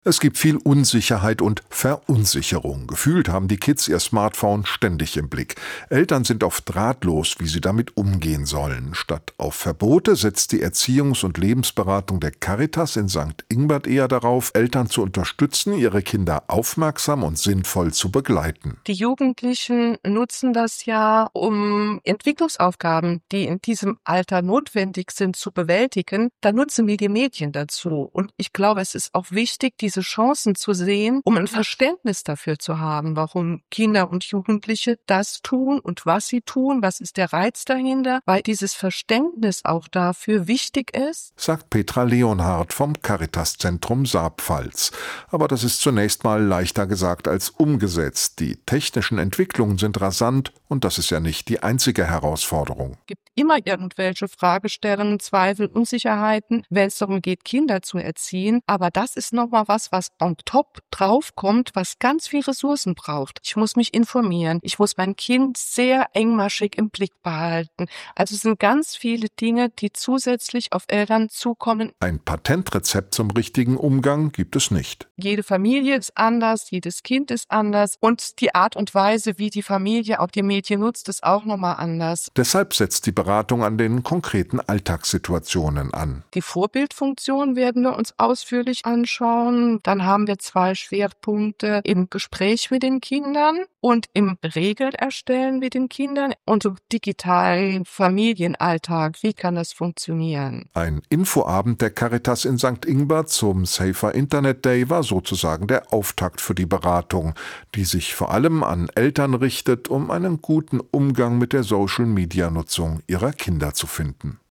Es gibt viel Unsicherheit und Verunsicherung. Gefühlt haben die Kids ihr Smartphone ständig im Blick. Eltern sind oft ratlos, wie sie damit umgehen sollen. Statt auf Verbote setzt die Erziehungs- und Lebensberatung der Caritas in St. Ingbert eher darauf, Eltern zu unterstützen, ihre Kinder aufmerksam und sinnvoll zu begleiten. Die Jugendlichen nutzen das ja, um Entwicklungsaufgaben, die in diesem Alter notwendig sind, zu bewältigen. Da nutzen wir die Medien dazu. Und ich glaube, es ist auch wichtig, diese Chancen zu sehen, um ein Verständnis dafür zu haben, warum Kinder und Jugendliche das tun und was sie tun, was ist der Reiz dahinter, weil dieses Verständnis auch dafür wichtig ist, sagt Petra Leonhardt vom Caritas-Zentrum Saarpfalz. Aber das ist zunächst mal leichter gesagt als umgesetzt. Die technischen Entwicklungen sind rasant und das ist ja nicht die einzige Herausforderung. Es gibt immer irgendwelche Fragestellungen, Zweifel, Unsicherheiten, wenn es darum geht, Kinder zu erziehen. Aber das ist nochmal was on top draufkommt, was ganz viel Ressourcen braucht. Ich muss mich informieren. Ich muss mein Kind sehr engmaschig im Blick behalten. Also es sind ganz viele Dinge, die zusätzlich auf Eltern zukommen. Ein Patentrezept zum richtigen Umgang gibt es nicht. Jede Familie ist anders, jedes Kind ist anders und die Art und Weise, wie die Familie auch die Medien nutzt, ist auch nochmal anders. Deshalb setzt die Beratung an den konkreten Alltagssituationen an. Die Vorbildfunktion werden wir uns ausführlich anschauen. Dann haben wir 2 Schwerpunkte im Gespräch mit den Kindern und im Regelerstellen mit den Kindern und im digitalen Familienalltag. Wie kann das funktionieren? Ein Infoabend der Caritas in St. Ingbert zum Safer Internet Day war sozusagen der Auftakt für die Beratung, die sich vor allem an Eltern richtet, um einen guten Umgang mit der Social-Media-Nutzung ihrer Kinder zu finden.